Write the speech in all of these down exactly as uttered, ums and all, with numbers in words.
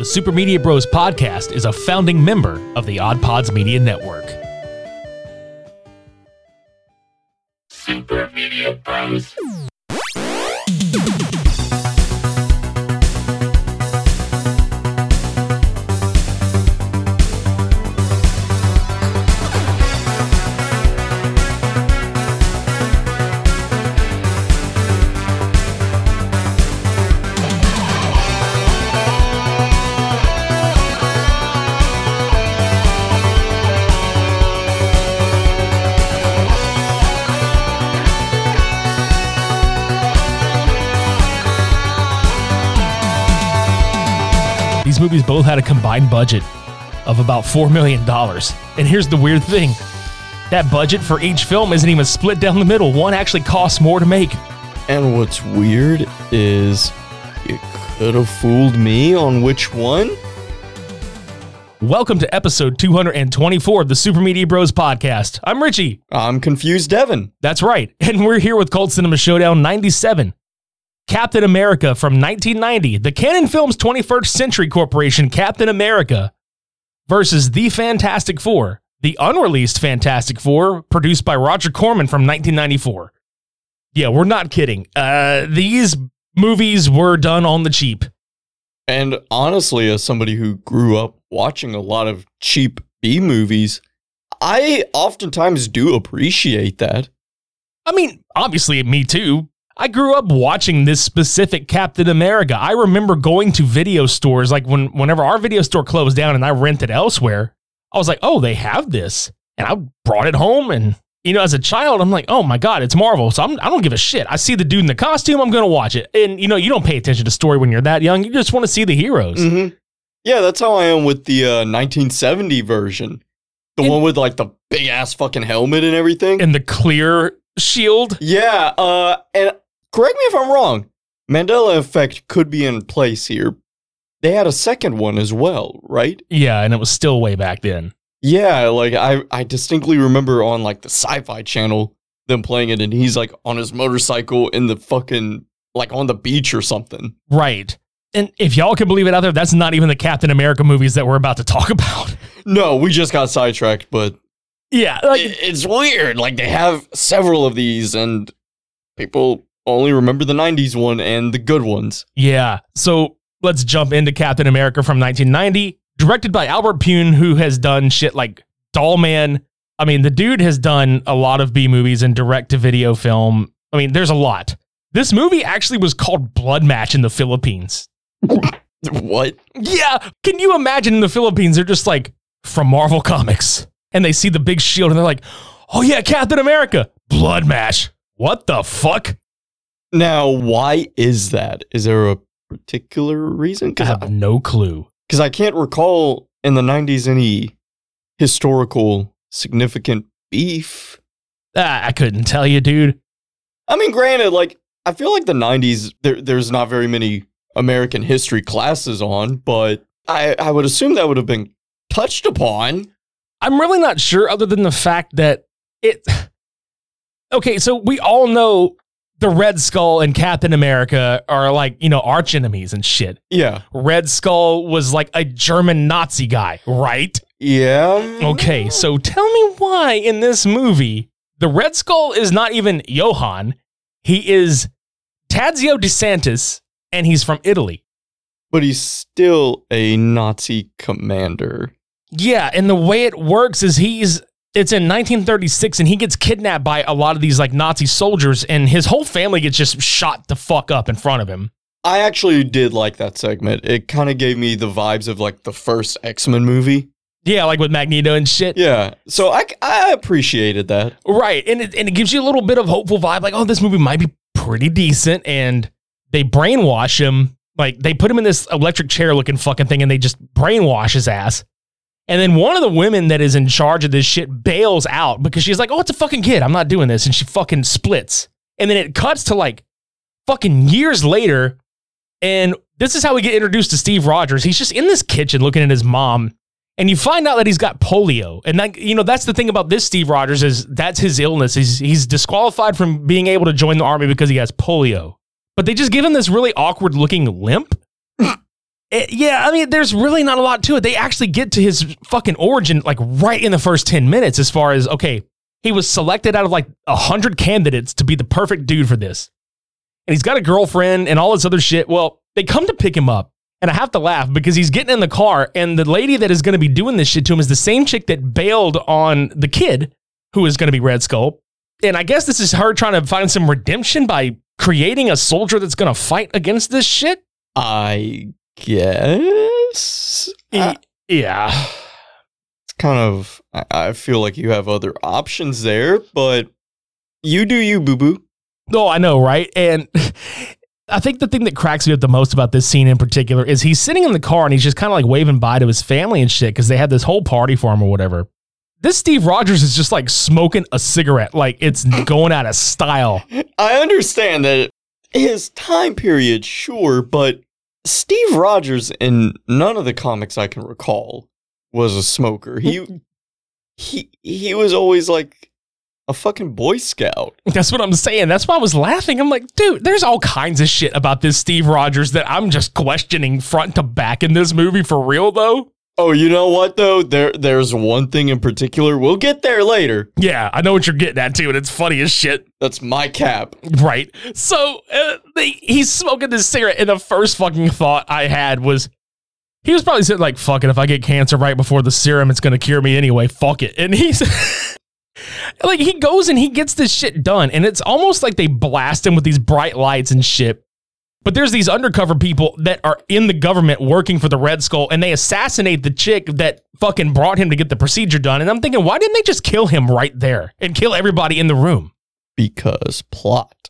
The Super Media Bros podcast is a founding member of the Odd Pods Media Network. Super Media Bros. These movies both had a combined budget of about four million dollars. And here's the weird thing. That budget for each film isn't even split down the middle. One actually costs more to make. And what's weird is you could have fooled me on which one. Welcome to episode two hundred twenty-four of the Super Media Bros podcast. I'm Richie. I'm confused, Devin. That's right. And we're here with Cult Cinema Showdown ninety-seven. Captain America from nineteen ninety, the Canon Films twenty-first Century Corporation Captain America versus The Fantastic Four, the unreleased Fantastic Four produced by Roger Corman from nineteen ninety-four. Yeah, we're not kidding. Uh, these movies were done on the cheap. And honestly, as somebody who grew up watching a lot of cheap B movies, I oftentimes do appreciate that. I mean, obviously, me too. I grew up watching this specific Captain America. I remember going to video stores, like when whenever our video store closed down and I rented elsewhere, I was like, oh, they have this. And I brought it home. And, you know, as a child, I'm like, oh my God, it's Marvel. So I'm, I don't give a shit. I see the dude in the costume, I'm going to watch it. And, you know, you don't pay attention to story when you're that young. You just want to see the heroes. Mm-hmm. Yeah, that's how I am with the uh, nineteen seventy version. The and, one with like the big ass fucking helmet and everything. And the clear shield. Yeah, uh, and correct me if I'm wrong, Mandela effect could be in place here. They had a second one as well, right? Yeah, and it was still way back then. Yeah, like I, I distinctly remember on like the Sci-Fi Channel them playing it, and he's like on his motorcycle in the fucking, like on the beach or something. Right. And if y'all can believe it out there, that's not even the Captain America movies that we're about to talk about. No, we just got sidetracked, but yeah, like, it, it's weird. Like they have several of these, and people only remember the nineties one and the good ones. Yeah. So let's jump into Captain America from nineteen ninety, directed by Albert Pyun, who has done shit like Doll Man. I mean, the dude has done a lot of B movies and direct-to-video film. I mean, there's a lot. This movie actually was called Blood Match in the Philippines. What? Yeah. Can you imagine in the Philippines, they're just like, from Marvel Comics, and they see the big shield and they're like, oh yeah, Captain America, Blood Match. What the fuck? Now, why is that? Is there a particular reason? I have I, no clue. Because I can't recall in the nineties any historical significant beef. Ah, I couldn't tell you, dude. I mean, granted, like, I feel like the nineties, there, there's not very many American history classes on, but I, I would assume that would have been touched upon. I'm really not sure, other than the fact that it... Okay, so we all know the Red Skull and Captain America are like, you know, arch enemies and shit. Yeah. Red Skull was like a German Nazi guy, right? Yeah. Okay, so tell me why in this movie, the Red Skull is not even Johan. He is Tadzio DeSantis, and he's from Italy. But he's still a Nazi commander. Yeah, and the way it works is he's... It's in nineteen thirty-six, and he gets kidnapped by a lot of these like Nazi soldiers, and his whole family gets just shot the fuck up in front of him. I actually did like that segment. It kind of gave me the vibes of like the first X-Men movie. Yeah, like with Magneto and shit. Yeah, so I, I appreciated that. Right, and it, and it gives you a little bit of hopeful vibe, like, oh, this movie might be pretty decent, and they brainwash him. Like, they put him in this electric chair looking fucking thing, and they just brainwash his ass. And then one of the women that is in charge of this shit bails out because she's like, oh, it's a fucking kid. I'm not doing this. And she fucking splits. And then it cuts to like fucking years later. And this is how we get introduced to Steve Rogers. He's just in this kitchen looking at his mom. And you find out that he's got polio. And that, you know, that's the thing about this Steve Rogers is that's his illness. He's, he's disqualified from being able to join the army because he has polio. But they just give him this really awkward looking limp. It, yeah, I mean, there's really not a lot to it. They actually get to his fucking origin like right in the first ten minutes as far as, okay, he was selected out of like one hundred candidates to be the perfect dude for this. And he's got a girlfriend and all this other shit. Well, they come to pick him up. And I have to laugh because he's getting in the car and the lady that is going to be doing this shit to him is the same chick that bailed on the kid who is going to be Red Skull. And I guess this is her trying to find some redemption by creating a soldier that's going to fight against this shit. I guess. Uh, yeah. It's kind of, I, I feel like you have other options there, but you do you, boo-boo. Oh, I know, right? And I think the thing that cracks me up the most about this scene in particular is he's sitting in the car and he's just kind of like waving bye to his family and shit because they had this whole party for him or whatever. This Steve Rogers is just like smoking a cigarette, like it's going out of style. I understand that his time period, sure, but Steve Rogers in none of the comics I can recall was a smoker. He he he was always like a fucking Boy Scout. That's what I'm saying. That's why I was laughing. I'm like, dude, there's all kinds of shit about this Steve Rogers that I'm just questioning front to back in this movie for real, though. Oh, you know what, though? There, There's one thing in particular. We'll get there later. Yeah, I know what you're getting at, too, and it's funny as shit. That's my cap. Right. So uh, they, he's smoking this cigarette, and the first fucking thought I had was, he was probably sitting like, fuck it, if I get cancer right before the serum, it's going to cure me anyway. Fuck it. And he's... like, he goes and he gets this shit done, and it's almost like they blast him with these bright lights and shit. But there's these undercover people that are in the government working for the Red Skull, and they assassinate the chick that fucking brought him to get the procedure done. And I'm thinking, why didn't they just kill him right there and kill everybody in the room? Because plot.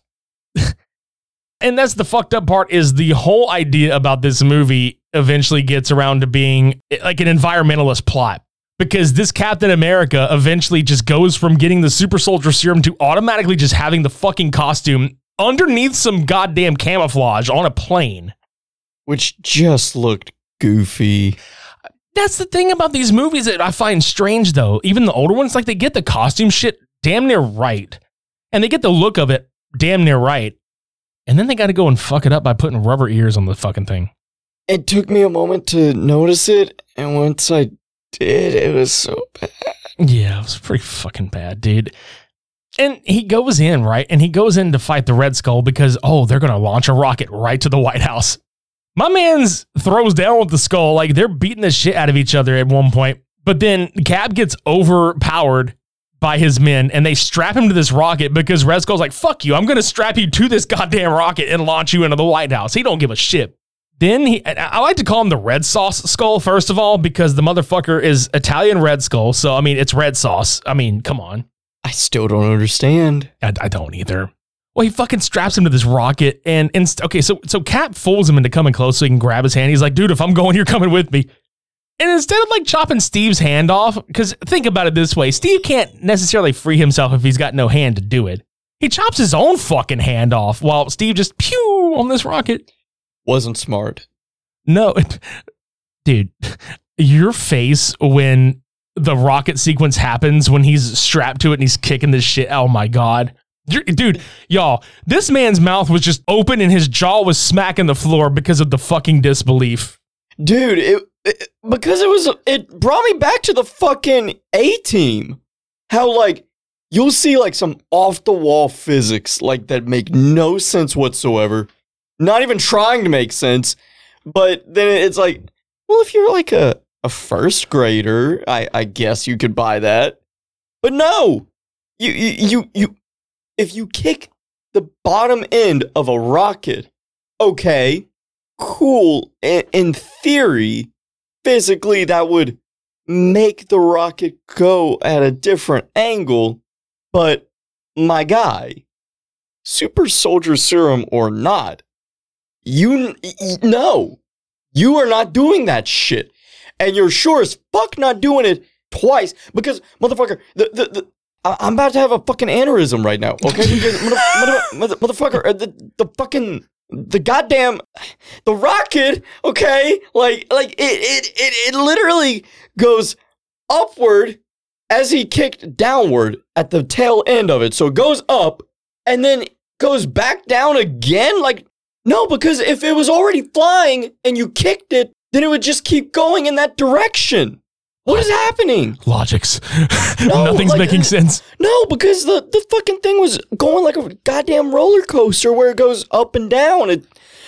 And that's the fucked up part, is the whole idea about this movie eventually gets around to being like an environmentalist plot. Because this Captain America eventually just goes from getting the super soldier serum to automatically just having the fucking costume underneath some goddamn camouflage on a plane. Which just looked goofy. That's the thing about these movies that I find strange, though. Even the older ones, like, they get the costume shit damn near right. And they get the look of it damn near right. And then they got to go and fuck it up by putting rubber ears on the fucking thing. It took me a moment to notice it, and once I did, it was so bad. Yeah, it was pretty fucking bad, dude. And he goes in, right? And he goes in to fight the Red Skull because, oh, they're going to launch a rocket right to the White House. My man's throws down with the skull. Like, they're beating the shit out of each other at one point. But then Cap gets overpowered by his men, and they strap him to this rocket because Red Skull's like, fuck you, I'm going to strap you to this goddamn rocket and launch you into the White House. He don't give a shit. Then he, I like to call him the Red Sauce Skull, first of all, because the motherfucker is Italian Red Skull. So, I mean, it's red sauce. I mean, come on. I still don't understand. I, I don't either. Well, he fucking straps him to this rocket, and, and okay, so so Cap fools him into coming close so he can grab his hand. He's like, dude, if I'm going, you're coming with me. And instead of like chopping Steve's hand off, because think about it this way, Steve can't necessarily free himself if he's got no hand to do it. He chops his own fucking hand off while Steve just pew on this rocket. Wasn't smart. No, dude, your face when the rocket sequence happens, when he's strapped to it and he's kicking this shit. Oh my God. You're, dude, y'all, this man's mouth was just open and his jaw was smacking the floor because of the fucking disbelief. Dude, it, it because it was, it brought me back to the fucking A-Team. How, like, you'll see, like, some off-the-wall physics, like, that make no sense whatsoever. Not even trying to make sense. But then it's like, well, if you're, like, a, a first grader, I, I guess you could buy that. But no! You, you, you, you, if you kick the bottom end of a rocket, okay, cool. In, in theory, physically, that would make the rocket go at a different angle. But, my guy, super soldier serum or not, you, no, you are not doing that shit. And you're sure as fuck not doing it twice because, motherfucker, the, the, the, I'm about to have a fucking aneurysm right now, okay? Because, mother, mother, mother, motherfucker, the, the fucking, the goddamn, the rocket, okay? Like, like it, it, it, it literally goes upward as he kicked downward at the tail end of it. So it goes up and then goes back down again. Like, No, because if it was already flying and you kicked it, then it would just keep going in that direction. What is happening? Logics. No, Nothing's like, making sense. No, because the, the fucking thing was going like a goddamn roller coaster where it goes up and down. It,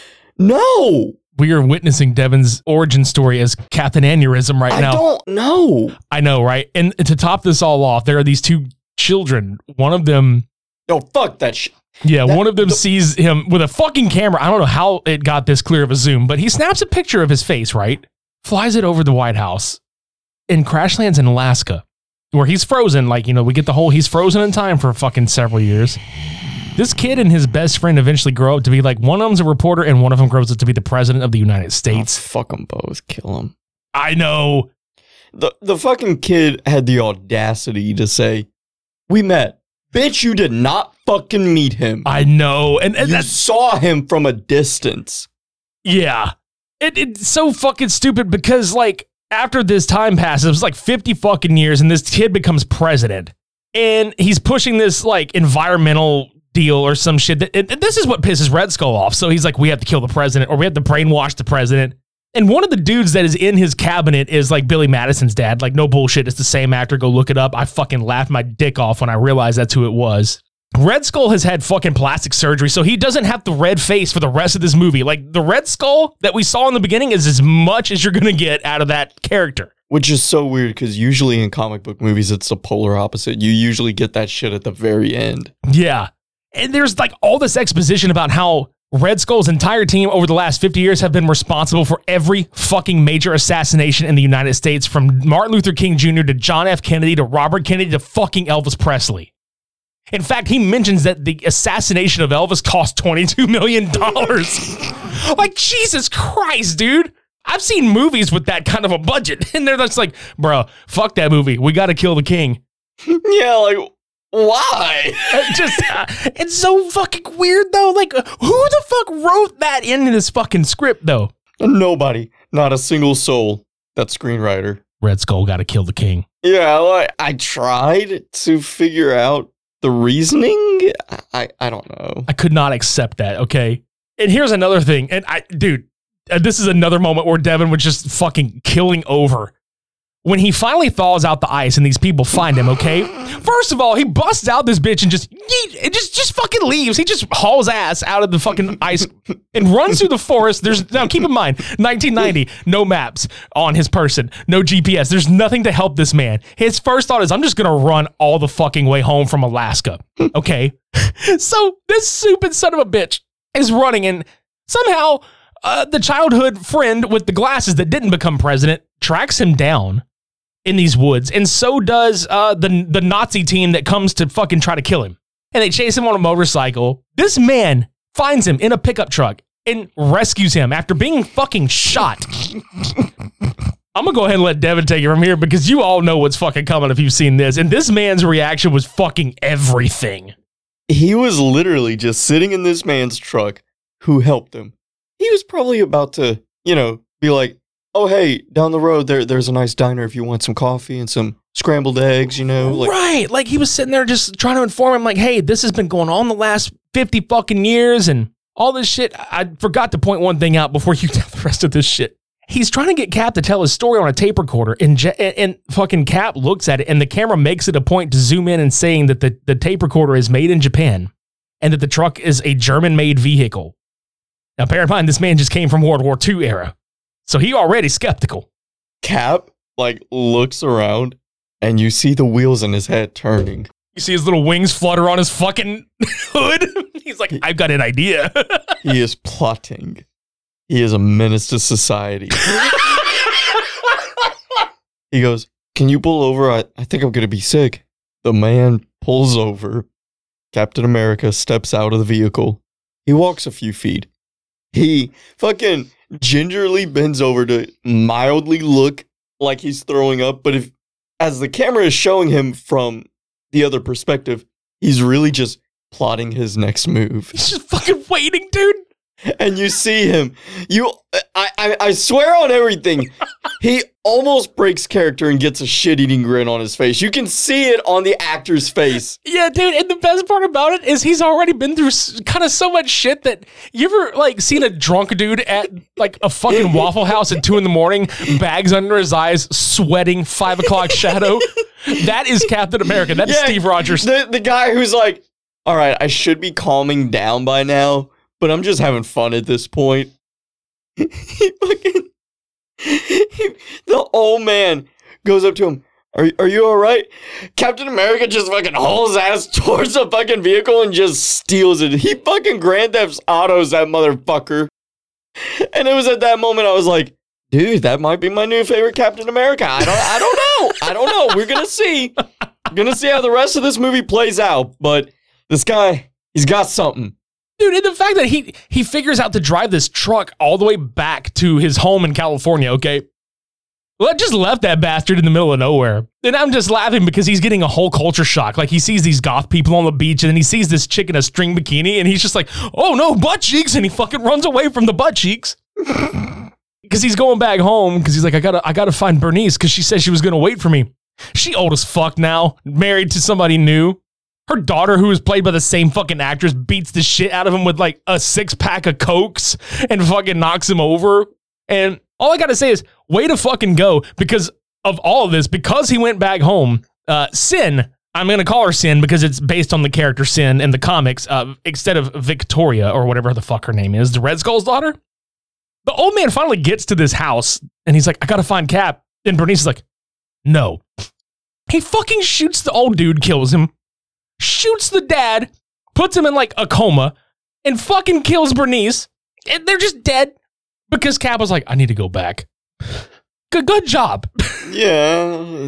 no. We are witnessing Devin's origin story as Captain Aneurysm right I now. I don't know. I know, right? And to top this all off, there are these two children. One of them... Oh, fuck that shit. Yeah, That- one of them the- sees him with a fucking camera. I don't know how it got this clear of a zoom, but he snaps a picture of his face, right? Flies it over the White House and crash lands in Alaska, where he's frozen. Like, you know, we get the whole he's frozen in time for fucking several years. This kid and his best friend eventually grow up to be like, one of them's a reporter and one of them grows up to be the president of the United States. Oh, fuck them both. Kill them. I know. The, the fucking kid had the audacity to say, we met. Bitch, you did not fucking meet him. I know. And, and you that's, saw him from a distance. yeah. It, it's so fucking stupid because, like, after this time passes, it was like fifty fucking years, and this kid becomes president. And he's pushing this, like, environmental deal or some shit. That, it, this is what pisses Red Skull off. So he's like, we have to kill the president, or we have to brainwash the president. And one of the dudes that is in his cabinet is, like, Billy Madison's dad. Like, no bullshit. It's the same actor. Go look it up. I fucking laughed my dick off when I realized that's who it was. Red Skull has had fucking plastic surgery, so he doesn't have the red face for the rest of this movie. Like, the Red Skull that we saw in the beginning is as much as you're going to get out of that character. Which is so weird because usually in comic book movies, it's the polar opposite. You usually get that shit at the very end. Yeah. And there's, like, all this exposition about how Red Skull's entire team over the last fifty years have been responsible for every fucking major assassination in the United States, from Martin Luther King Junior to John F. Kennedy to Robert Kennedy to fucking Elvis Presley. In fact, he mentions that the assassination of Elvis cost twenty-two million dollars. Like, Jesus Christ, dude. I've seen movies with that kind of a budget, and they're just like, bro, fuck that movie. We got to kill the king. Yeah, like, why? It just, uh, it's so fucking weird, though. Like, who the fuck wrote that into this fucking script, though? Nobody. Not a single soul. That screenwriter. Red Skull got to kill the king. Yeah, like, I tried to figure out the reasoning. I, I don't know. I could not accept that, okay? And here's another thing. And I, dude, uh, this is another moment where Devin was just fucking killing over. When he finally thaws out the ice and these people find him, okay? First of all, he busts out this bitch and just, it just, just fucking leaves. He just hauls ass out of the fucking ice and runs through the forest. There's, now keep in mind, nineteen ninety, no maps on his person, no G P S. There's nothing to help this man. His first thought is, I'm just gonna run all the fucking way home from Alaska, okay? So this stupid son of a bitch is running, and somehow uh, the childhood friend with the glasses that didn't become president tracks him down in these woods, and so does uh, the the Nazi team that comes to fucking try to kill him. And they chase him on a motorcycle. This man finds him in a pickup truck and rescues him after being fucking shot. I'm gonna go ahead and let Devin take it from here because you all know what's fucking coming if you've seen this. And this man's reaction was fucking everything. He was literally just sitting in this man's truck who helped him. He was probably about to, you know, be like, oh, hey, down the road, there, there's a nice diner if you want some coffee and some scrambled eggs, you know? Like, right. Like, he was sitting there just trying to inform him, like, hey, this has been going on the last fifty fucking years and all this shit. I forgot to point one thing out before you tell the rest of this shit. He's trying to get Cap to tell his story on a tape recorder, and, Je- and fucking Cap looks at it, and the camera makes it a point to zoom in and saying that the, the tape recorder is made in Japan and that the truck is a German-made vehicle. Now, bear in mind, this man just came from World War Two era. So he already skeptical. Cap, like, looks around, and you see the wheels in his head turning. You see his little wings flutter on his fucking hood. He's like, I've got an idea. He is plotting. He is a menace to society. He goes, can you pull over? I, I think I'm going to be sick. The man pulls over. Captain America steps out of the vehicle. He walks a few feet. He fucking gingerly bends over to mildly look like he's throwing up, but if as the camera is showing him from the other perspective, he's really just plotting his next move. He's just fucking waiting, dude. And you see him. You, I, I, I swear on everything. he almost breaks character and gets a shit-eating grin on his face. You can see it on the actor's face. Yeah, dude, and the best part about it is he's already been through s- kind of so much shit that you ever, like, seen a drunk dude at, like, a fucking Waffle House at two in the morning, bags under his eyes, sweating, five o'clock shadow? That is Captain America. That's Yeah, Steve Rogers. The, the guy who's like, all right, I should be calming down by now, but I'm just having fun at this point. he fucking... He, the old man goes up to him. Are, are you all right? Captain America just fucking hauls ass towards the fucking vehicle and just steals it. He fucking Grand Theft Autos that motherfucker. And it was at that moment I was like, dude, that might be my new favorite Captain America. I don't I don't know. I don't know. We're gonna see. We're gonna see how the rest of this movie plays out. But this guy, he's got something. Dude, and the fact that he he figures out to drive this truck all the way back to his home in California, okay? Well, I just left that bastard in the middle of nowhere. And I'm just laughing because he's getting a whole culture shock. Like, he sees these goth people on the beach, and then he sees this chick in a string bikini, and he's just like, oh no, butt cheeks, and he fucking runs away from the butt cheeks. Because he's going back home, because he's like, I gotta, I gotta find Bernice, because she said she was gonna wait for me. She old as fuck now, married to somebody new. Her daughter, who is played by the same fucking actress, beats the shit out of him with like a six pack of Cokes and fucking knocks him over. And all I gotta say is, way to fucking go, because of all of this, because he went back home. Uh, Sin, I'm gonna call her Sin because it's based on the character Sin in the comics, uh, instead of Victoria or whatever the fuck her name is, the Red Skull's daughter. The old man finally gets to this house and he's like, I gotta find Cap. And Bernice is like, no. He fucking shoots the old dude, kills him, shoots the dad, puts him in like a coma, and fucking kills Bernice. And they're just dead because Cap was like, I need to go back. Good, good job. Yeah.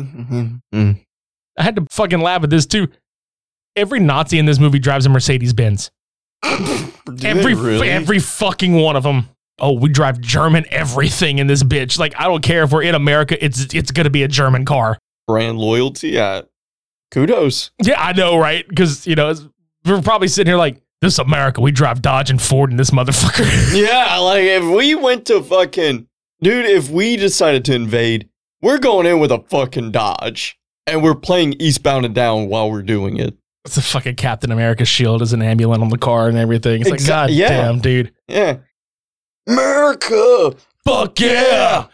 I had to fucking laugh at this too. Every Nazi in this movie drives a Mercedes Benz. every really? every fucking one of them. Oh, we drive German everything in this bitch. Like, I don't care if we're in America, it's it's gonna be a German car. Brand loyalty, yeah. Kudos. Yeah, I know, right? Because, you know, we're probably sitting here like, this is America. We drive Dodge and Ford in this motherfucker. Yeah, like if we went to fucking, dude, if we decided to invade, we're going in with a fucking Dodge and we're playing Eastbound and Down while we're doing it. It's a fucking Captain America shield as an ambulance on the car and everything. It's Exa- like, God yeah. damn, dude. Yeah. America! Fuck yeah!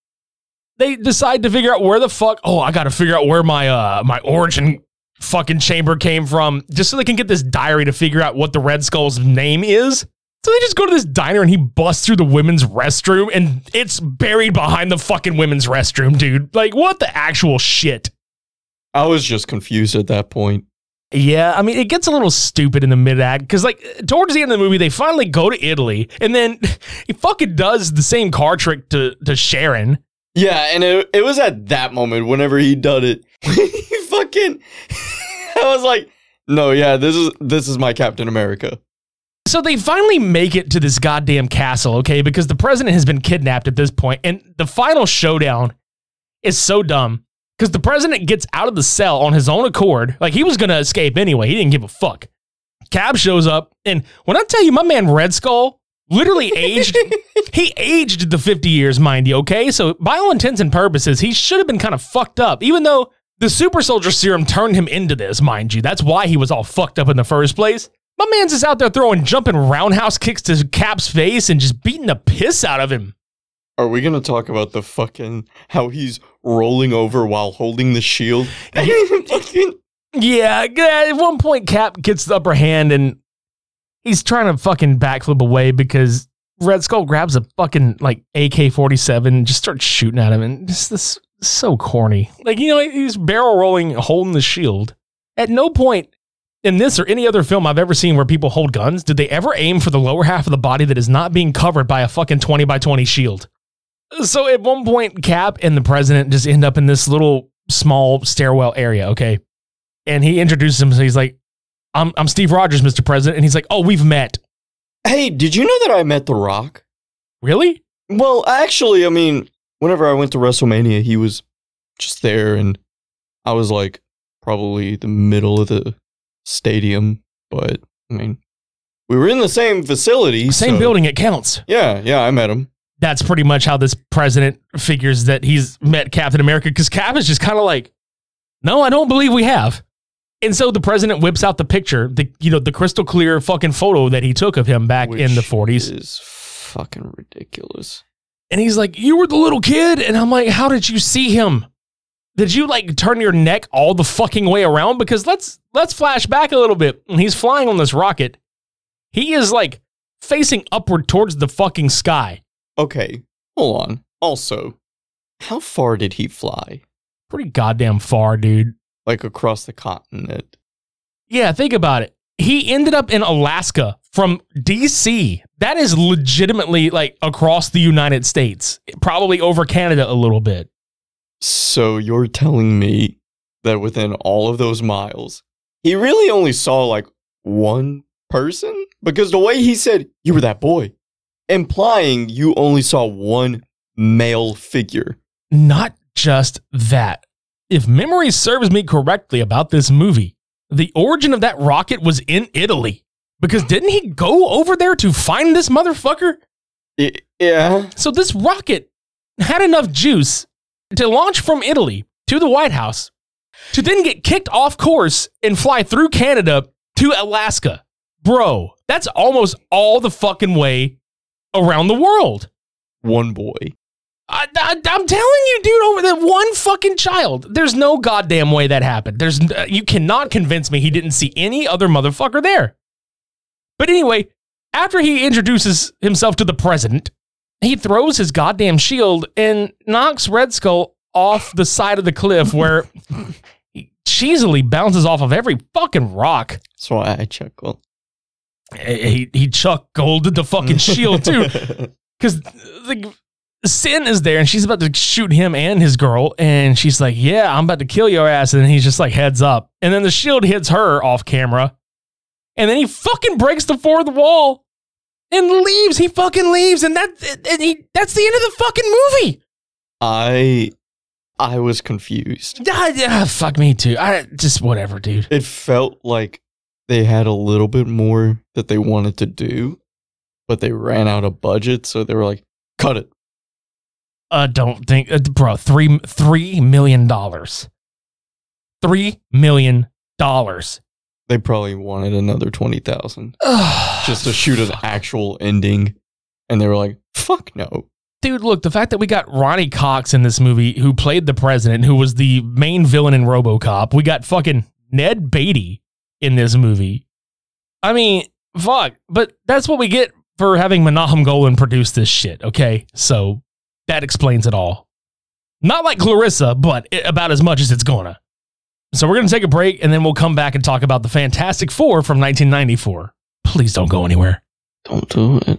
They decide to figure out where the fuck, oh, I gotta figure out where my uh my origin fucking chamber came from, just so they can get this diary to figure out what the Red Skull's name is. So they just go to this diner and he busts through the women's restroom and it's buried behind the fucking women's restroom, dude. Like, what the actual shit? I was just confused at that point. Yeah, I mean, it gets a little stupid in the mid-act, because, like, towards the end of the movie, they finally go to Italy, and then he fucking does the same car trick to, to Sharon. Yeah, and it, it was at that moment, whenever he done it, he fucking, I was like, no, yeah, this is this is my Captain America. So they finally make it to this goddamn castle, okay, because the president has been kidnapped at this point, and the final showdown is so dumb. Because the president gets out of the cell on his own accord. Like, he was going to escape anyway. He didn't give a fuck. Cap shows up. And when I tell you, my man Red Skull literally aged. He aged the fifty years, mind you, okay? So by all intents and purposes, he should have been kind of fucked up. Even though the super soldier serum turned him into this, mind you. That's why he was all fucked up in the first place. My man's just out there throwing jumping roundhouse kicks to Cap's face and just beating the piss out of him. Are we going to talk about the fucking, how he's rolling over while holding the shield? Fucking- Yeah, at one point Cap gets the upper hand and he's trying to fucking backflip away because Red Skull grabs a fucking like A K forty-seven and just starts shooting at him, and this this is so corny. Like, you know, he's barrel rolling, holding the shield. At no point in this or any other film I've ever seen where people hold guns did they ever aim for the lower half of the body that is not being covered by a fucking twenty by twenty shield. So at one point, Cap and the president just end up in this little small stairwell area, okay? And he introduces him, so he's like, I'm I'm Steve Rogers, Mister President. And he's like, oh, we've met. Hey, did you know that I met The Rock? Really? Well, actually, I mean, whenever I went to WrestleMania, he was just there, and I was like probably the middle of the stadium. But I mean, we were in the same facility. Same so- building, it counts. Yeah, yeah, I met him. that's pretty much how this president figures that he's met Captain America, because Cap is just kind of like, no, I don't believe we have. And so the president whips out the picture, the you know, the crystal clear fucking photo that he took of him back Which in the forties. Is fucking ridiculous. And he's like, you were the little kid? And I'm like, how did you see him? Did you like turn your neck all the fucking way around? Because let's let's flash back a little bit. When he's flying on this rocket, he is like facing upward towards the fucking sky. Okay, hold on. Also, how far did he fly? Pretty goddamn far, dude. Like across the continent. Yeah, think about it. He ended up in Alaska from D C. That is legitimately like across the United States, probably over Canada a little bit. So you're telling me that within all of those miles, he really only saw like one person? Because the way he said, you were that boy, implying you only saw one male figure. Not just that. If memory serves me correctly about this movie, the origin of that rocket was in Italy. Because didn't he go over there to find this motherfucker? I- yeah. So this rocket had enough juice to launch from Italy to the White House, to then get kicked off course and fly through Canada to Alaska. Bro, that's almost all the fucking way around the world. One boy. I, I, I'm telling you, dude, over that one fucking child. There's no goddamn way that happened. There's uh, you cannot convince me he didn't see any other motherfucker there. But anyway, after he introduces himself to the president, he throws his goddamn shield and knocks Red Skull off the side of the cliff where he cheesily bounces off of every fucking rock. That's why I chuckle. He, he chuck golded the fucking shield too. Because the Sin is there and she's about to shoot him and his girl. And she's like, yeah, I'm about to kill your ass. And he's just like, heads up. And then the shield hits her off camera. And then he fucking breaks the fourth wall and leaves. He fucking leaves. And that and he that's the end of the fucking movie. I I was confused. Ah, yeah, fuck me too. I just whatever, dude. It felt like they had a little bit more that they wanted to do, but they ran out of budget, so they were like, cut it. I uh, don't think, uh, bro, three three million dollars. Three million dollars. They probably wanted another twenty thousand just to shoot an actual ending, and they were like, fuck no. Dude, look, the fact that we got Ronnie Cox in this movie, who played the president, who was the main villain in RoboCop. We got fucking Ned Beatty in this movie. I mean, fuck, but that's what we get for having Menahem Golan produce this shit, okay? So that explains it all. Not like Clarissa, but it, about as much as it's gonna. So we're gonna take a break, and then we'll come back and talk about the Fantastic Four from nineteen ninety-four. Please don't go anywhere. Don't do it.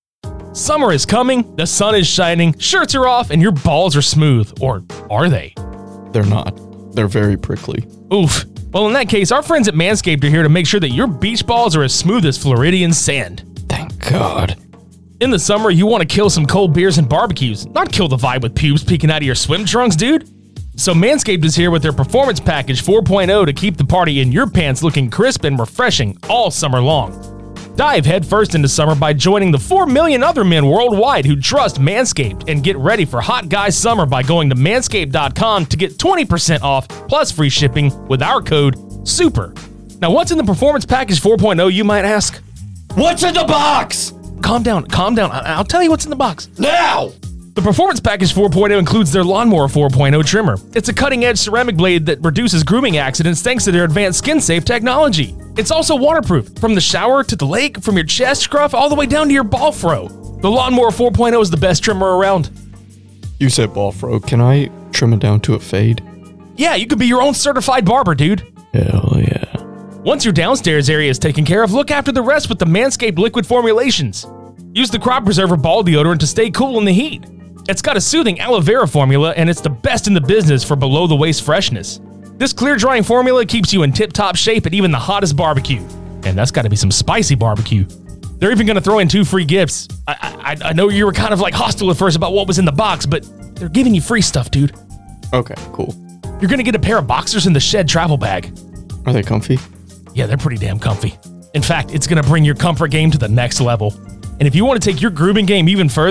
Summer is coming, the sun is shining, shirts are off, and your balls are smooth. Or are they? They're not. They're very prickly. Oof. Well, in that case, our friends at Manscaped are here to make sure that your beach balls are as smooth as Floridian sand. Thank God. In the summer, you want to kill some cold beers and barbecues, not kill the vibe with pubes peeking out of your swim trunks, dude. So Manscaped is here with their Performance Package four point oh to keep the party in your pants looking crisp and refreshing all summer long. Dive headfirst into summer by joining the four million other men worldwide who trust Manscaped, and get ready for hot guy summer by going to manscaped dot com to get twenty percent off plus free shipping with our code SUPER. Now, what's in the Performance Package four point oh, you might ask? What's in the box? Calm down, calm down. I- I'll tell you what's in the box. Now! The Performance Package four point oh includes their Lawnmower four point oh trimmer. It's a cutting-edge ceramic blade that reduces grooming accidents thanks to their advanced skin-safe technology. It's also waterproof, from the shower to the lake, from your chest scruff all the way down to your ball fro. The Lawnmower four point oh is the best trimmer around. You said ball fro. Can I trim it down to a fade? Yeah, you could be your own certified barber, dude. Hell yeah. Once your downstairs area is taken care of, look after the rest with the Manscaped liquid formulations. Use the Crop Preserver ball deodorant to stay cool in the heat. It's got a soothing aloe vera formula, and it's the best in the business for below-the-waist freshness. This clear-drying formula keeps you in tip-top shape at even the hottest barbecue. And that's got to be some spicy barbecue. They're even going to throw in two free gifts. I, I I know you were kind of like hostile at first about what was in the box, but they're giving you free stuff, dude. Okay, cool. You're going to get a pair of boxers in the Shed travel bag. Are they comfy? Yeah, they're pretty damn comfy. In fact, it's going to bring your comfort game to the next level. And if you want to take your grooming game even further,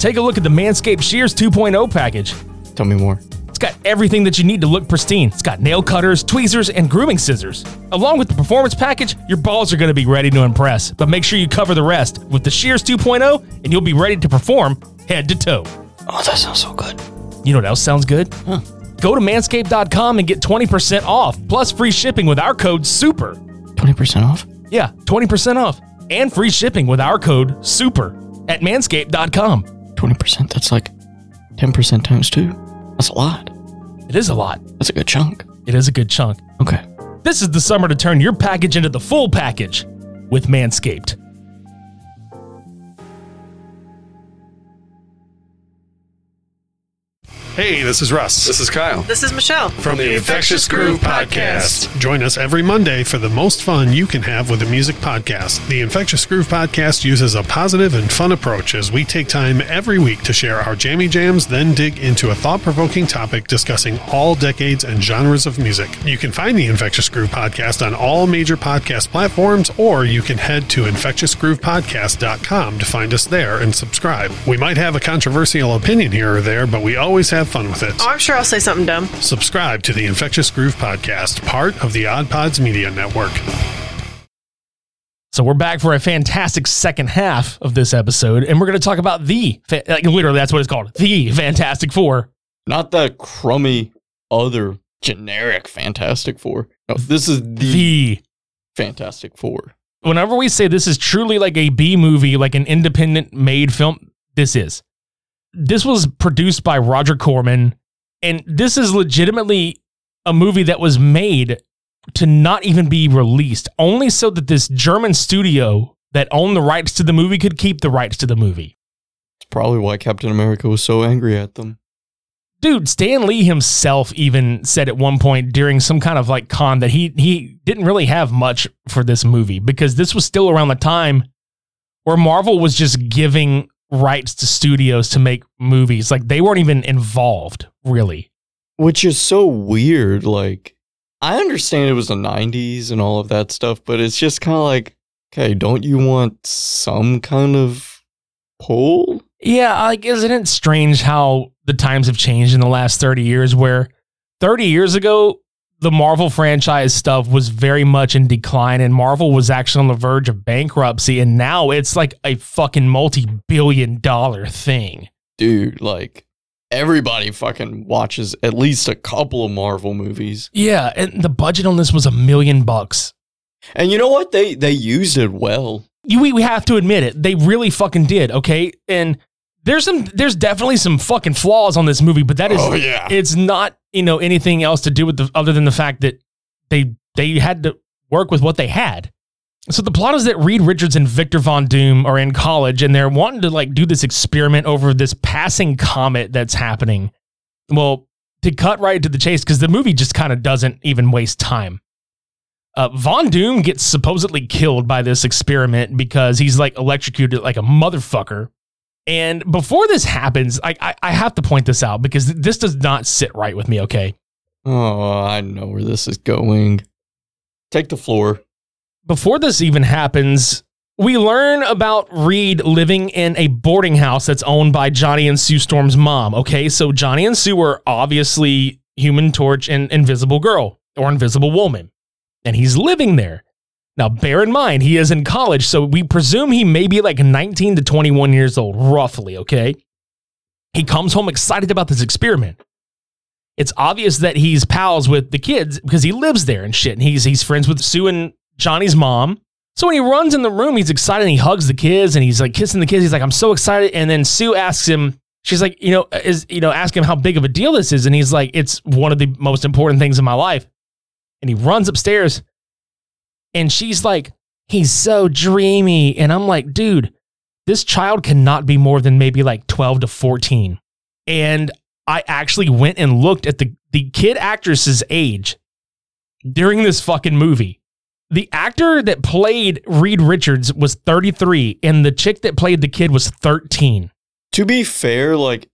take a look at the Manscaped Shears two point oh package. Tell me more. It's got everything that you need to look pristine. It's got nail cutters, tweezers, and grooming scissors. Along with the performance package, your balls are going to be ready to impress. But make sure you cover the rest with the Shears two point oh, and you'll be ready to perform head to toe. Oh, that sounds so good. You know what else sounds good? Huh. Go to manscaped dot com and get twenty percent off, plus free shipping with our code SUPER. twenty percent off? Yeah, twenty percent off. And free shipping with our code SUPER at manscaped dot com. twenty percent? That's like ten percent times two. That's a lot. It is a lot. That's a good chunk. It is a good chunk. Okay. This is the summer to turn your package into the full package with Manscaped. Hey, this is Russ. This is Kyle. This is Michelle. From the Infectious Groove Podcast. Join us every Monday for the most fun you can have with a music podcast. The Infectious Groove Podcast uses a positive and fun approach as we take time every week to share our jammy jams, then dig into a thought-provoking topic discussing all decades and genres of music. You can find the Infectious Groove Podcast on all major podcast platforms, or you can head to infectious groove podcast dot com to find us there and subscribe. We might have a controversial opinion here or there, but we always have fun with it. Oh, I'm sure I'll say something dumb. Subscribe to the Infectious Groove Podcast, part of the Odd Pods Media Network. So we're back for a fantastic second half of this episode, and we're going to talk about the, like, literally that's what it's called, the Fantastic Four. Not the crummy other generic Fantastic Four. No, this is the, The. Fantastic Four. Whenever we say this is truly like a B movie, like an independent made film, this is. This was produced by Roger Corman, and this is legitimately a movie that was made to not even be released, only so that this German studio that owned the rights to the movie could keep the rights to the movie. It's probably why Captain America was so angry at them. Dude, Stan Lee himself even said at one point during some kind of like con that he he didn't really have much for this movie because this was still around the time where Marvel was just giving rights to studios to make movies. Like they weren't even involved, really. Which is so weird. Like, I understand it was the nineties and all of that stuff, but it's just kind of like, okay, don't you want some kind of pull? Yeah, like, isn't it strange how the times have changed in the last thirty years, where thirty years ago, the Marvel franchise stuff was very much in decline and Marvel was actually on the verge of bankruptcy, and now it's like a fucking multi-billion dollar thing. Dude, like, everybody fucking watches at least a couple of Marvel movies. Yeah, and the budget on this was a million bucks. And you know what? They they used it well. You, we, we have to admit it. They really fucking did, okay? And there's some there's definitely some fucking flaws on this movie, but that is Oh, yeah. it's not, you know, anything else to do with the other than the fact that they they had to work with what they had. So the plot is that Reed Richards and Victor Von Doom are in college and they're wanting to like do this experiment over this passing comet that's happening. Well, to cut right to the chase, because the movie just kind of doesn't even waste time. Uh, Von Doom gets supposedly killed by this experiment because he's like electrocuted like a motherfucker. And before this happens, I, I I have to point this out because this does not sit right with me, okay? Oh, I know where this is going. Take the floor. Before this even happens, we learn about Reed living in a boarding house that's owned by Johnny and Sue Storm's mom, okay? So Johnny and Sue are obviously Human Torch and Invisible Girl or Invisible Woman, and he's living there. Now, bear in mind, he is in college, so we presume he may be like nineteen to twenty-one years old, roughly, okay? He comes home excited about this experiment. It's obvious that he's pals with the kids because he lives there and shit, and he's he's friends with Sue and Johnny's mom. So when he runs in the room, he's excited, and he hugs the kids, and he's like kissing the kids. He's like, I'm so excited. And then Sue asks him, she's like, you know, is you know, ask him how big of a deal this is, and he's like, it's one of the most important things in my life. And he runs upstairs. And she's like, he's so dreamy. And I'm like, dude, this child cannot be more than maybe like twelve to fourteen. And I actually went and looked at the, the kid actress's age during this fucking movie. The actor that played Reed Richards was thirty-three, and the chick that played the kid was thirteen. To be fair, like,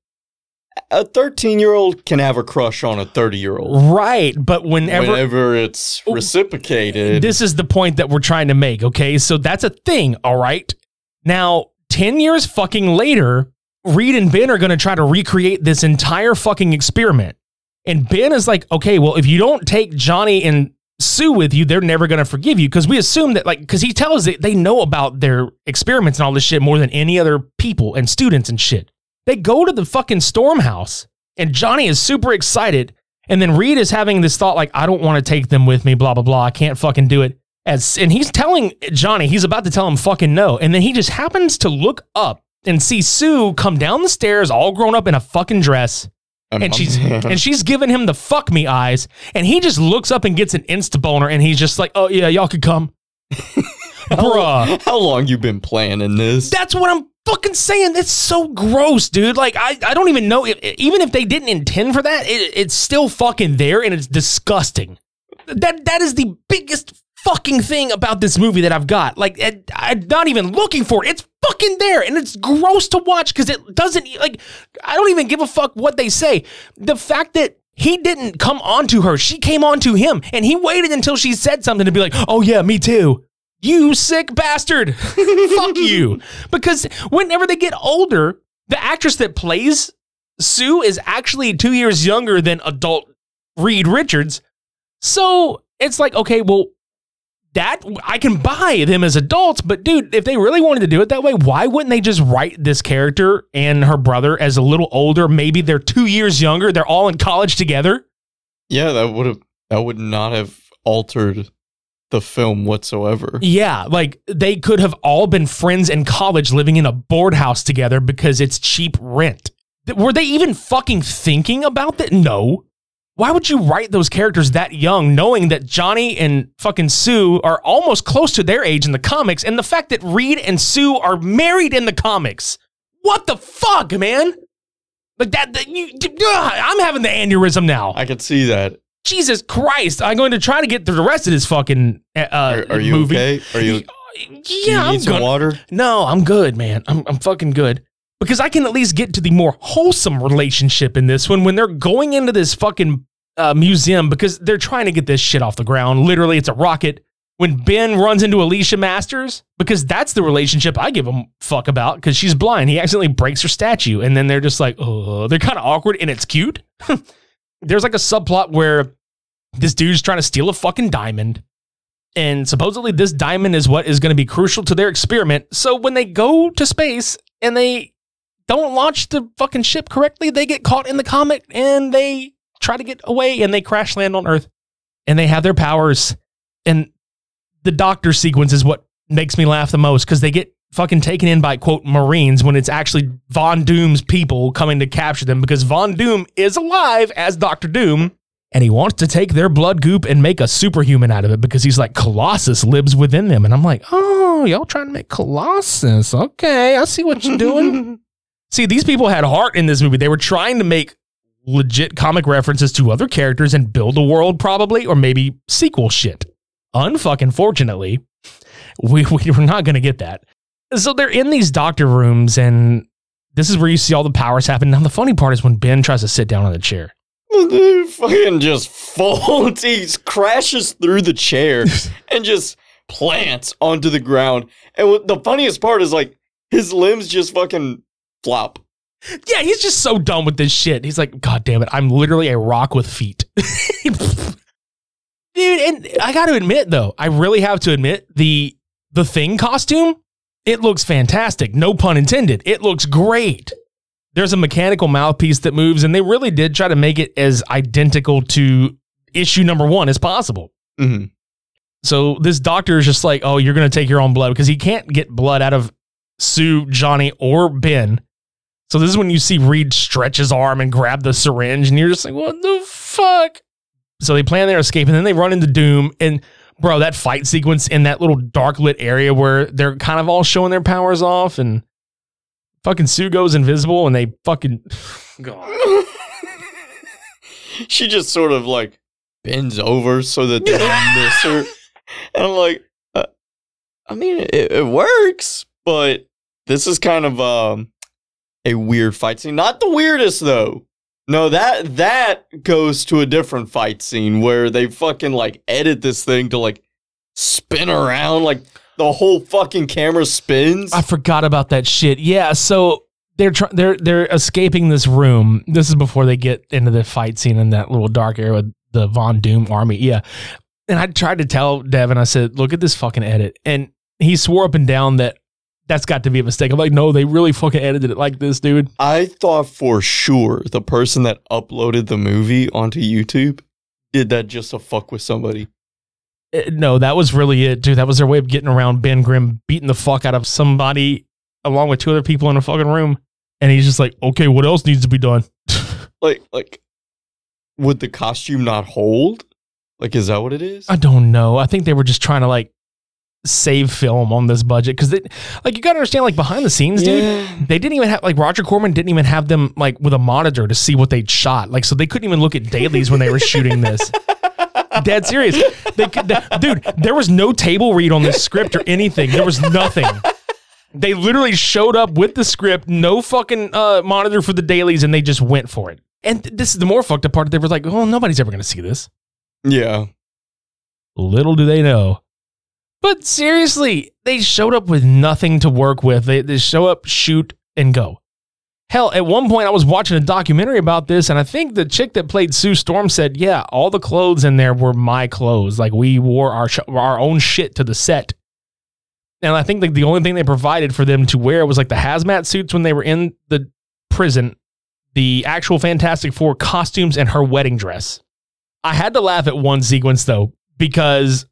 a thirteen-year-old can have a crush on a thirty-year-old. Right, but whenever... Whenever it's reciprocated. This is the point that we're trying to make, okay? So that's a thing, all right? Now, ten years fucking later, Reed and Ben are going to try to recreate this entire fucking experiment. And Ben is like, okay, well, if you don't take Johnny and Sue with you, they're never going to forgive you. Because we assume that, like, because he tells that they know about their experiments and all this shit more than any other people and students and shit. They go to the fucking Storm house and Johnny is super excited. And then Reed is having this thought like, I don't want to take them with me, blah, blah, blah. I can't fucking do it. As And he's telling Johnny, he's about to tell him fucking no. And then he just happens to look up and see Sue come down the stairs all grown up in a fucking dress. Um, And she's um, and she's giving him the fuck me eyes. And he just looks up and gets an insta boner. And he's just like, oh, yeah, y'all could come. Bruh. How long you been planning this? That's what I'm fucking saying. That's so gross, dude. Like, I, I don't even know. If, even if they didn't intend for that, it, it's still fucking there. And it's disgusting. That That is the biggest fucking thing about this movie that I've got. Like, it, I'm not even looking for it. It's fucking there. And it's gross to watch because it doesn't, like, I don't even give a fuck what they say. The fact that he didn't come onto her, she came onto him, and he waited until she said something to be like, oh yeah, me too. You sick bastard. Fuck you. Because whenever they get older, the actress that plays Sue is actually two years younger than adult Reed Richards. So it's like, okay, well, that I can buy them as adults, but dude, if they really wanted to do it that way, why wouldn't they just write this character and her brother as a little older? Maybe they're two years younger. They're all in college together. Yeah, that would have that would not have altered the film whatsoever. Yeah, like they could have all been friends in college living in a board house together because it's cheap rent. Were they even fucking thinking about that? No. Why would you write those characters that young, knowing that Johnny and fucking Sue are almost close to their age in the comics, and the fact that Reed and Sue are married in the comics? What the fuck, man? Like that, that you, ugh, I'm having the aneurysm now. I could see that. Jesus Christ! I'm going to try to get through the rest of this fucking uh, Are, are you movie. okay? Are you? Yeah, do you I'm need some gonna- water? No, I'm good, man. I'm I'm fucking good. Because I can at least get to the more wholesome relationship in this one when they're going into this fucking uh, museum because they're trying to get this shit off the ground. Literally, it's a rocket. When Ben runs into Alicia Masters, because that's the relationship I give a fuck about because she's blind. He accidentally breaks her statue. And then they're just like, oh, they're kind of awkward and it's cute. There's like a subplot where this dude's trying to steal a fucking diamond. And supposedly this diamond is what is going to be crucial to their experiment. So when they go to space and they don't launch the fucking ship correctly, they get caught in the comet and they try to get away and they crash land on Earth and they have their powers. And the doctor sequence is what makes me laugh the most because they get fucking taken in by, quote, Marines when it's actually Von Doom's people coming to capture them because Von Doom is alive as Doctor Doom and he wants to take their blood goop and make a superhuman out of it because he's like, Colossus lives within them. And I'm like, oh, y'all trying to make Colossus. Okay, I see what you're doing. See, these people had heart in this movie. They were trying to make legit comic references to other characters and build a world probably, or maybe sequel shit. Unfucking fortunately, we, we we're not going to get that. So they're in these doctor rooms and this is where you see all the powers happen. Now the funny part is when Ben tries to sit down on the chair. Dude fucking just folds. He crashes through the chair and just plants onto the ground. And what the funniest part is like his limbs just fucking flop. Yeah, he's just so done with this shit. He's like, God damn it, I'm literally a rock with feet. Dude, and I got to admit, though, I really have to admit, the the Thing costume, it looks fantastic. No pun intended. It looks great. There's a mechanical mouthpiece that moves, and they really did try to make it as identical to issue number one as possible. Mm-hmm. So this doctor is just like, oh, you're going to take your own blood because he can't get blood out of Sue, Johnny, or Ben. So this is when you see Reed stretch his arm and grab the syringe, and you're just like, what the fuck? So they plan their escape, and then they run into Doom. And, bro, that fight sequence in that little dark lit area where they're kind of all showing their powers off, and fucking Sue goes invisible, and they fucking... God. She just sort of, like, bends over so that they don't miss her. And I'm like, uh, I mean, it, it works, but this is kind of um, a weird fight scene. Not the weirdest, though. No, that that goes to a different fight scene where they fucking, like, edit this thing to, like, spin around. Like, the whole fucking camera spins. I forgot about that shit. Yeah, so they're trying. They're they're escaping this room. This is before they get into the fight scene in that little dark area with the Von Doom army. Yeah, and I tried to tell Devin. I said, "Look at this fucking edit," and he swore up and down that that's got to be a mistake. I'm like, no, they really fucking edited it like this, dude. I thought for sure the person that uploaded the movie onto YouTube did that just to fuck with somebody. Uh, no, that was really it, dude. That was their way of getting around Ben Grimm beating the fuck out of somebody along with two other people in a fucking room. And he's just like, okay, what else needs to be done? Like, like, would the costume not hold? Like, is that what it is? I don't know. I think they were just trying to like save film on this budget because they, like, you gotta understand, like behind the scenes, dude, Yeah. they didn't even have like Roger Corman didn't even have them like with a monitor to see what they'd shot. Like, so they couldn't even look at dailies when they were shooting this. Dead serious. They could, they, dude, there was no table read on this script or anything. There was nothing. They literally showed up with the script, no fucking uh, monitor for the dailies, and they just went for it. And th- this is the more fucked up part. They were like, oh, nobody's ever going to see this. Yeah. Little do they know. But seriously, they showed up with nothing to work with. They, they show up, shoot, and go. Hell, at one point I was watching a documentary about this, and I think the chick that played Sue Storm said, yeah, all the clothes in there were my clothes. Like, we wore our sh- our own shit to the set. And I think like the only thing they provided for them to wear was like the hazmat suits when they were in the prison, the actual Fantastic Four costumes, and her wedding dress. I had to laugh at one sequence, though, because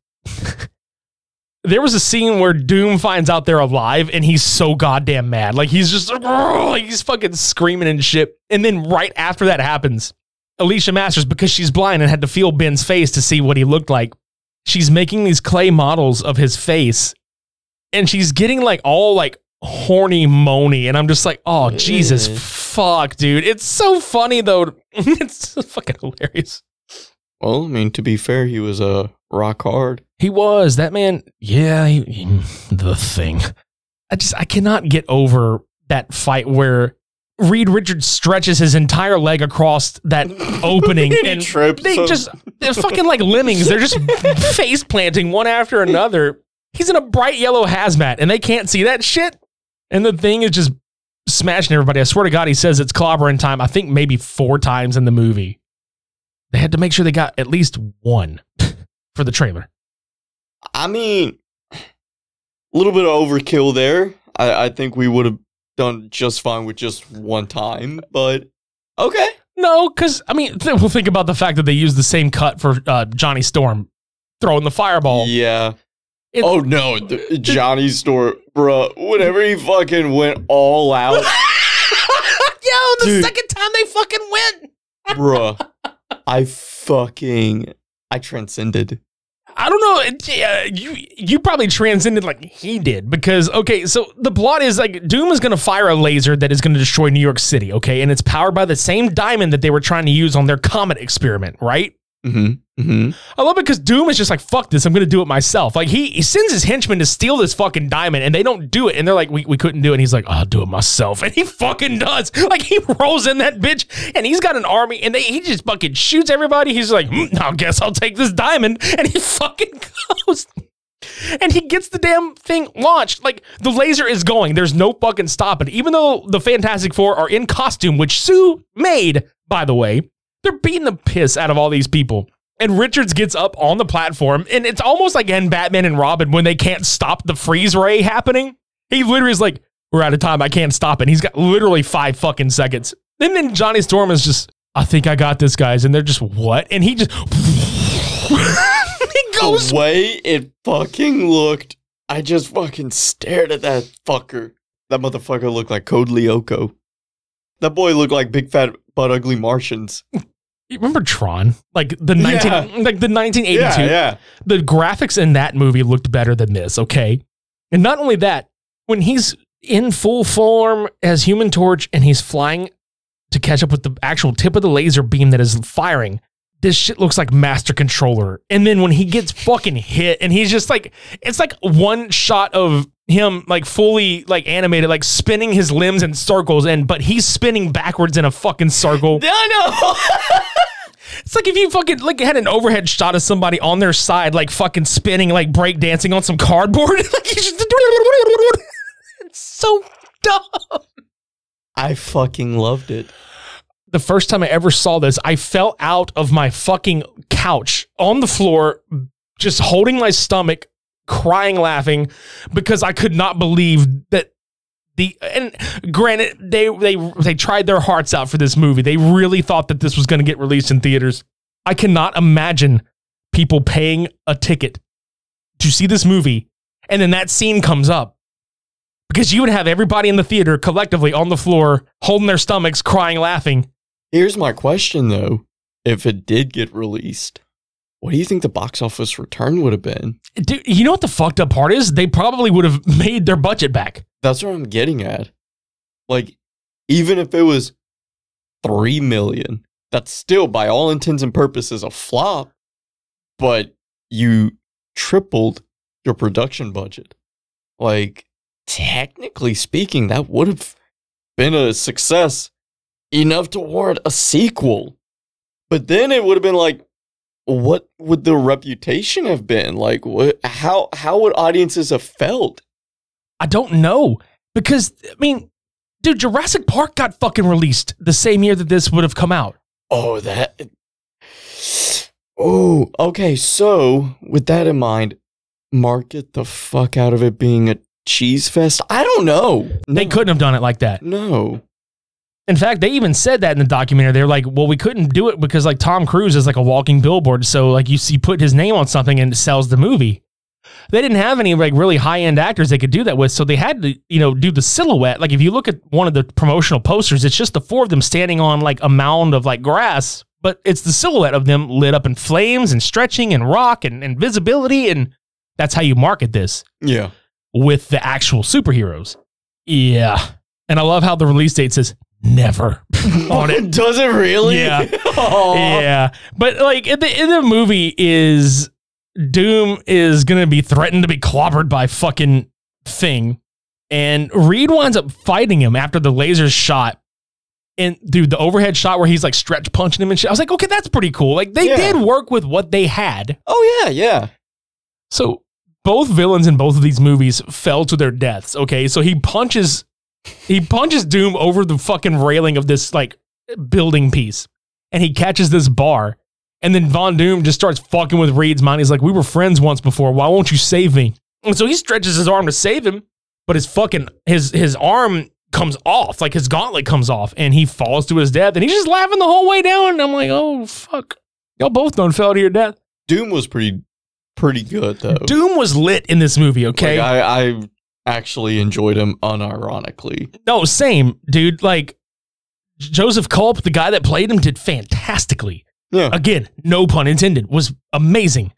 there was a scene where Doom finds out they're alive and he's so goddamn mad. Like, he's just like, he's fucking screaming and shit. And then right after that happens, Alicia Masters, because she's blind and had to feel Ben's face to see what he looked like, she's making these clay models of his face and she's getting like all like horny moany. And I'm just like, oh, Jesus fuck, dude. It's so funny, though. It's so fucking hilarious. Well, I mean, to be fair, he was a uh, rock hard. He was that man. Yeah, he, he, the Thing. I just I cannot get over that fight where Reed Richards stretches his entire leg across that opening He and trips they him. just they're fucking like lemmings. They're just face planting one after another. He's in a bright yellow hazmat and they can't see that shit. And the Thing is just smashing everybody. I swear to God, he says it's clobbering time. I think maybe four times in the movie. They had to make sure they got at least one for the trailer. I mean, a little bit of overkill there. I, I think we would have done just fine with just one time, but okay. No, because, I mean, th- we'll think about the fact that they used the same cut for uh, Johnny Storm throwing the fireball. Yeah. It- oh, no. The, Johnny Storm, bruh, whenever he fucking went all out, Yo, the Dude. second time they fucking went. bruh, I fucking, I transcended. I don't know. it- Yeah, you you probably transcended like he did because, okay, so the plot is like Doom is going to fire a laser that is going to destroy New York City, okay? And it's powered by the same diamond that they were trying to use on their comet experiment, right? Mm-hmm. Mm-hmm. I love it because Doom is just like, fuck this, I'm going to do it myself. Like, he, he sends his henchmen to steal this fucking diamond, and they don't do it. And they're like, we, we couldn't do it. And he's like, I'll do it myself. And he fucking does. Like, he rolls in that bitch, and he's got an army, and they, he just fucking shoots everybody. He's like, mm, I guess I'll take this diamond. And he fucking goes. And he gets the damn thing launched. Like, the laser is going. There's no fucking stopping. Even though the Fantastic Four are in costume, which Sue made, by the way, they're beating the piss out of all these people. And Richards gets up on the platform, and it's almost like in Batman and Robin when they can't stop the freeze ray happening. He literally is like, we're out of time. I can't stop it. He's got literally five fucking seconds. And then Johnny Storm is just, I think I got this, guys. And they're just, what? And he just, he goes. The way it fucking looked, I just fucking stared at that fucker. That motherfucker looked like Code Lyoko. That boy looked like big fat butt ugly Martians. You remember Tron? Like the nineteen, Yeah. like the nineteen eighty-two. Yeah, yeah. The graphics in that movie looked better than this, okay? And not only that, when he's in full form as Human Torch and he's flying to catch up with the actual tip of the laser beam that is firing, this shit looks like Master Controller. And then when he gets fucking hit and he's just like, it's like one shot of him like fully like animated, like spinning his limbs in circles, and but he's spinning backwards in a fucking circle. I know. It's like if you fucking like had an overhead shot of somebody on their side, like fucking spinning, like break dancing on some cardboard. Like, you just, it's so dumb. I fucking loved it. The first time I ever saw this, I fell out of my fucking couch on the floor, just holding my stomach, crying, laughing, because I could not believe that the, and granted, they, they, they tried their hearts out for this movie. They really thought that this was going to get released in theaters. I cannot imagine people paying a ticket to see this movie, and then that scene comes up. Because you would have everybody in the theater collectively on the floor, holding their stomachs, crying, laughing. Here's my question, though. If it did get released, what do you think the box office return would have been? Dude, you know what the fucked up part is? They probably would have made their budget back. That's what I'm getting at. Like, even if it was three million, that's still, by all intents and purposes, a flop. But you tripled your production budget. Like, technically speaking, that would have been a success enough to warrant a sequel. But then it would have been like, what would the reputation have been? Like, what, how how would audiences have felt? I don't know. Because, I mean, dude, Jurassic Park got fucking released the same year that this would have come out. Oh, that... Oh, okay, so, with that in mind, market the fuck out of it being a cheese fest? I don't know. They No. couldn't have done it like that. No. In fact, they even said that in the documentary. They're like, well, we couldn't do it because like Tom Cruise is like a walking billboard. So like you see, put his name on something and it sells the movie. They didn't have any like really high end actors they could do that with. So they had to, you know, do the silhouette. Like if you look at one of the promotional posters, it's just the four of them standing on like a mound of like grass, but it's the silhouette of them lit up in flames and stretching and rock and, and visibility. And that's how you market this Yeah. with the actual superheroes. Yeah. And I love how the release date says never on it. Does it really? Yeah. Aw. Yeah. But like in the, in the movie is Doom is going to be threatened to be clobbered by fucking Thing. And Reed winds up fighting him after the laser's shot. And dude, the overhead shot where he's like stretch punching him and shit. I was like, okay, that's pretty cool. Like they Yeah. did work with what they had. Oh, yeah, yeah. So both villains in both of these movies fell to their deaths. Okay. So he punches, he punches Doom over the fucking railing of this like building piece and he catches this bar. And then Von Doom just starts fucking with Reed's mind. He's like, we were friends once before. Why won't you save me? And so he stretches his arm to save him, but his fucking, his, his arm comes off, like his gauntlet comes off and he falls to his death and he's just laughing the whole way down. And I'm like, oh, fuck. Y'all both done fell to your death. Doom was pretty, pretty good, though. Doom was lit in this movie, okay? Like, I, I actually enjoyed him unironically. No, same, dude. Like, Joseph Culp, the guy that played him, did fantastically. Yeah. Again, no pun intended, was amazing.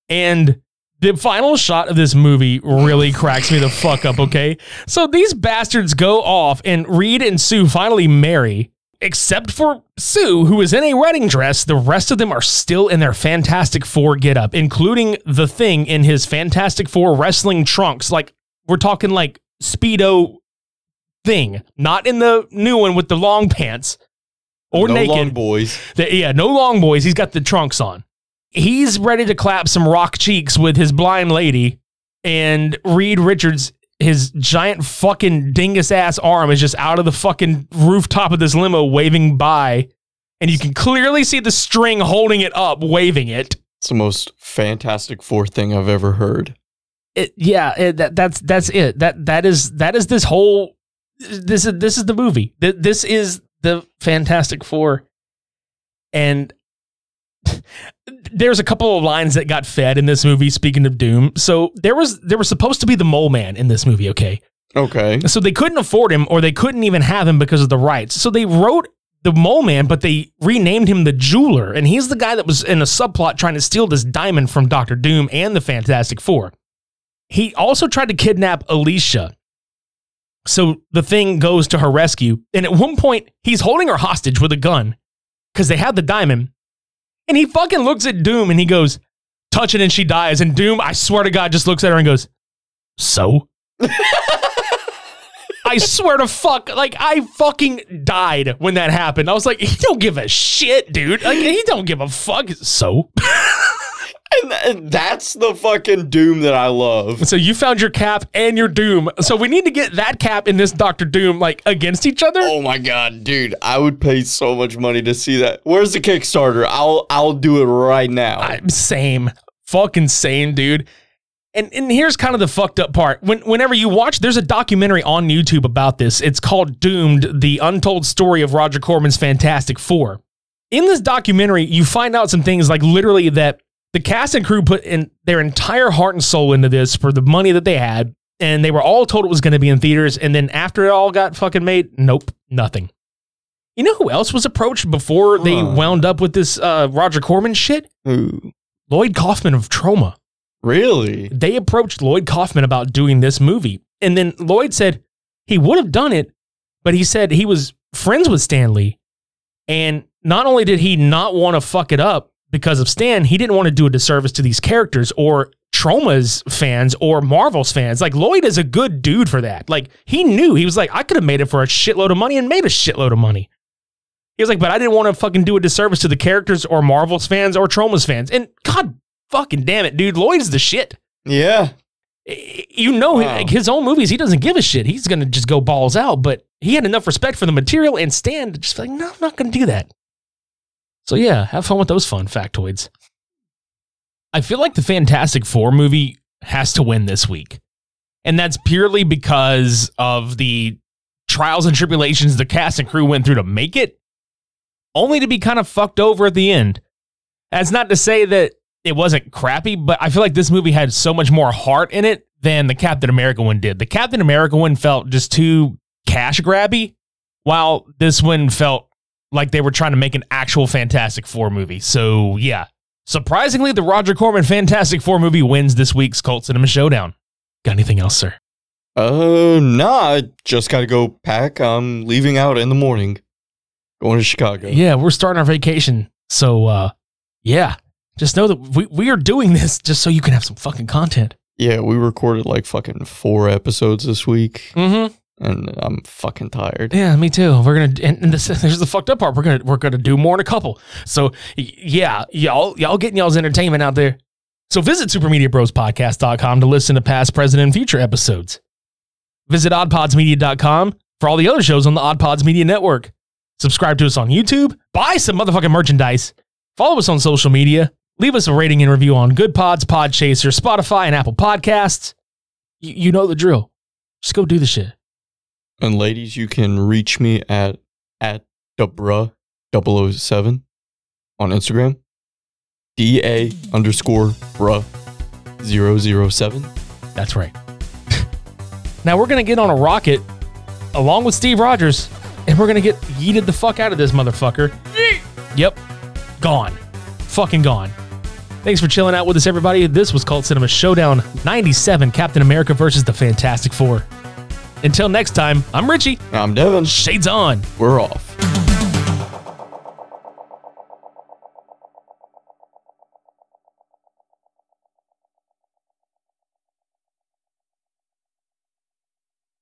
And the final shot of this movie really cracks me the fuck up, okay? So these bastards go off and Reed and Sue finally marry, except for Sue, who is in a wedding dress. The rest of them are still in their Fantastic Four getup, including the Thing in his Fantastic Four wrestling trunks. Like, we're talking like Speedo Thing, not in the new one with the long pants. Or no naked. long boys. The, yeah, no long boys. He's got the trunks on. He's ready to clap some rock cheeks with his blind lady. And Reed Richards, his giant fucking dingus ass arm is just out of the fucking rooftop of this limo waving by. And you can clearly see the string holding it up, waving it. It's the most Fantastic Four thing I've ever heard. It, yeah, it, that, that's that's it. That that is that is this whole this is this is the movie. Th- This is the Fantastic Four. And there's a couple of lines that got fed in this movie, speaking of Doom. So there was there was supposed to be the Mole Man in this movie, okay? Okay. So they couldn't afford him or they couldn't even have him because of the rights. So they wrote the Mole Man, but they renamed him the Jeweler. And he's the guy that was in a subplot trying to steal this diamond from Doctor Doom and the Fantastic Four. He also tried to kidnap Alicia. So the Thing goes to her rescue. And at one point, he's holding her hostage with a gun because they have the diamond. And he fucking looks at Doom and he goes, touch it and she dies. And Doom, I swear to God, just looks at her and goes, so? I swear to fuck, like I fucking died when that happened. I was like, he don't give a shit, dude. Like he don't give a fuck. So? And, and that's the fucking Doom that I love. So you found your Cap and your Doom. So we need to get that Cap and this Doctor Doom like against each other. Oh my god, dude! I would pay so much money to see that. Where's the Kickstarter? I'll I'll do it right now. I, same, fucking same, dude. And and here's kind of the fucked up part. When whenever you watch, there's a documentary on YouTube about this. It's called Doomed: The Untold Story of Roger Corman's Fantastic Four. In this documentary, you find out some things like literally that the cast and crew put in their entire heart and soul into this for the money that they had, and they were all told it was going to be in theaters, and then after it all got fucking made, nope, nothing. You know who else was approached before they Huh. wound up with this uh, Roger Corman shit? Ooh, Lloyd Kaufman of Troma. really? They approached Lloyd Kaufman about doing this movie, and then Lloyd said he would have done it, but he said he was friends with Stan Lee, and not only did he not want to fuck it up because of Stan, he didn't want to do a disservice to these characters or Troma's fans or Marvel's fans. Like, Lloyd is a good dude for that. Like, he knew, he was like, I could have made it for a shitload of money and made a shitload of money. He was like, but I didn't want to fucking do a disservice to the characters or Marvel's fans or Troma's fans. And God fucking damn it, dude, Lloyd is the shit. Yeah. You know, Wow. like his own movies, he doesn't give a shit. He's going to just go balls out, but he had enough respect for the material and Stan to just be like, no, I'm not going to do that. So yeah, have fun with those fun factoids. I feel like the Fantastic Four movie has to win this week. And that's purely because of the trials and tribulations the cast and crew went through to make it, only to be kind of fucked over at the end. That's not to say that it wasn't crappy, but I feel like this movie had so much more heart in it than the Captain America one did. The Captain America one felt just too cash grabby, while this one felt like they were trying to make an actual Fantastic Four movie. So yeah, surprisingly, the Roger Corman Fantastic Four movie wins this week's Cult Cinema Showdown. Got anything else, sir? Uh, nah, I just gotta go pack. I'm leaving out in the morning. Going to Chicago. Yeah, we're starting our vacation. So uh, yeah, just know that we, we are doing this just so you can have some fucking content. Yeah, we recorded like fucking four episodes this week, Mm-hmm. and I'm fucking tired. Yeah, me too. We're gonna, and, and this, here's the fucked up part. We're gonna, we're gonna do more in a couple. So, y- yeah, y'all, y'all getting y'all's entertainment out there. So visit super media bros podcast dot com to listen to past, present, and future episodes. Visit odd pods media dot com for all the other shows on the Odd Pods Media Network. Subscribe to us on YouTube. Buy some motherfucking merchandise. Follow us on social media. Leave us a rating and review on Good Pods, Podchaser, Spotify, and Apple Podcasts. Y- you know the drill. Just go do the shit. And ladies, you can reach me at at Debra double oh seven on Instagram. D A underscore bruh zero zero seven. That's right. Now we're going to get on a rocket along with Steve Rogers, and we're going to get yeeted the fuck out of this motherfucker. Yep. Gone. Fucking gone. Thanks for chilling out with us, everybody. This was Cult Cinema Showdown ninety-seven, Captain America versus the Fantastic Four. Until next time, I'm Richie. I'm Devin. Shades on. We're off.